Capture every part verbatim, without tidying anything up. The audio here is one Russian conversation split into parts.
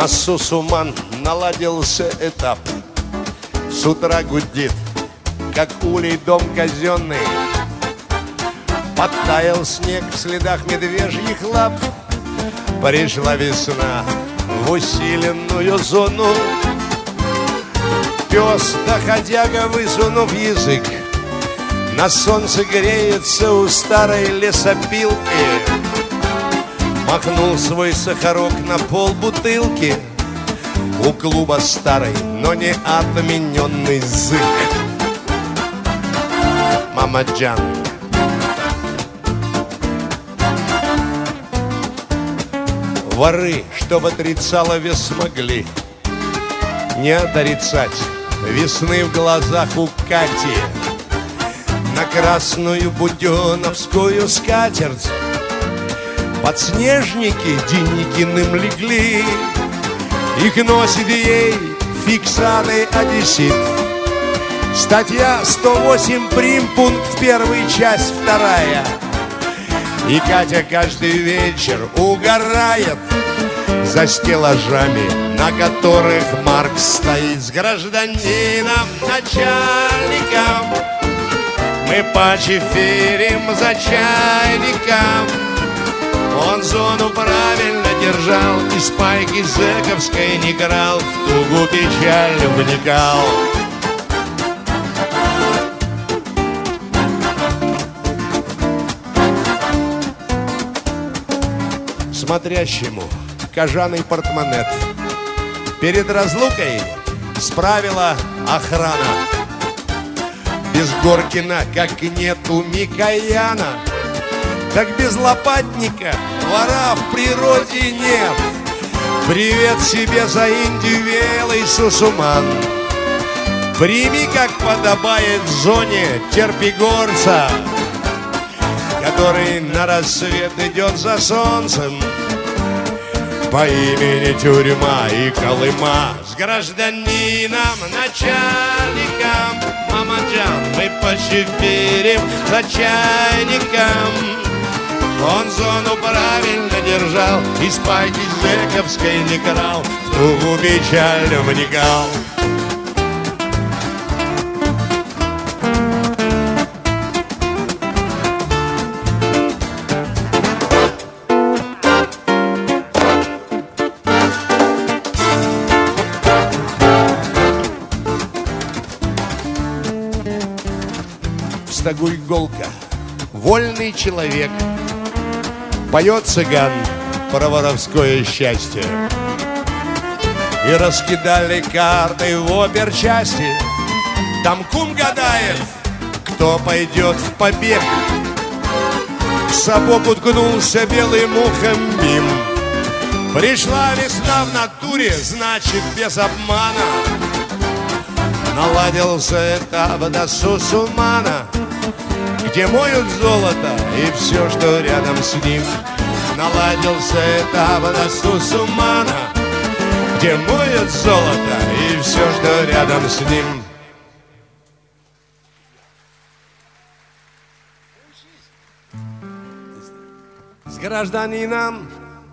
На Сусуман наладился этап. С утра гудит, как улей дом казенный. Подтаял снег в следах медвежьих лап. Пришла весна в усиленную зону. Пес, доходяга, высунув язык, на солнце греется у старой лесопилки. Махнул свой сахарок на пол бутылки. У клуба старый, но не отмененный зык. Мамаджан. Воры, что в отрицалове смогли не отрицать весны в глазах у Кати. На красную буденовскую скатерть подснежники Деникиным легли. Их носит ей фиксаны одессит. Статья сто восемь прим. Пункт первый, часть вторая. И Катя каждый вечер угорает за стеллажами, на которых Маркс стоит. С гражданином начальником мы почефирим за чайником. Он зону правильно держал, и спайки зэковской не крал, в тугу печаль вникал. Смотрящему кожаный портмонет перед разлукой справила охрана. Без Горкина, как нету Микояна, так без лопатника вора в природе нет. Привет себе за индивелый Сусуман. Прими, как подобает зоне терпигорца, который на рассвет идет за солнцем по имени Тюрьма и Колыма. С гражданином начальником Мамаджан мы почефирим за чайником. Он зону правильно держал, и спайки зэковской не крал, в тугу печаль вникал. В стогу иголка, вольный человек. Поет цыган про воровское счастье. И раскидали карты в оперчасти. Там кум гадает, кто пойдет в побег. В сапог уткнулся белым ухом мим. Пришла весна в натуре, значит без обмана. Наладился этап до Сусумана, где моют золото и все, что рядом с ним. Наладился этап до Сусумана, где моют золото и все, что рядом с ним. С гражданином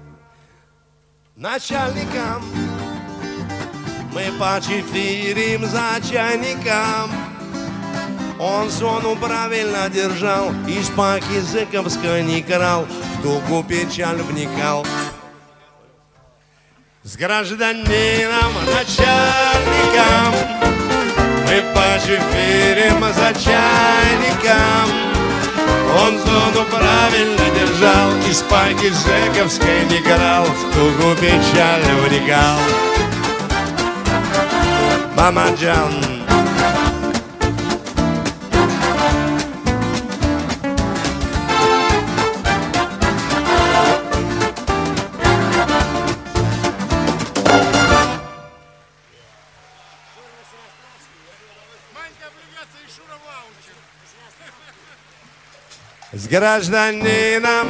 начальником мы почефирим за чайником. Он зону правильно держал, и спаки зэковской не крал, в тугу печаль вникал. С гражданином начальником мы почефирим за чайником. Он зону правильно держал, и спаки зэковской не крал, в тугу печаль вникал. Мамаджан. С гражданином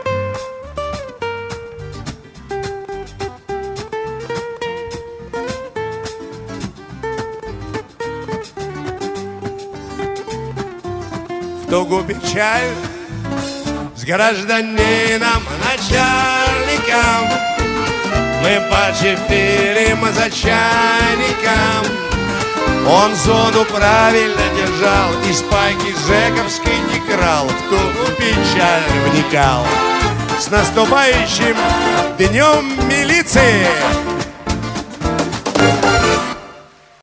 в тугу печаль. С гражданином начальником Мы почепили мы за чайником. Он зону правильно держал, и спайки жековской не крал, в ту печаль вникал. С наступающим днем милиции!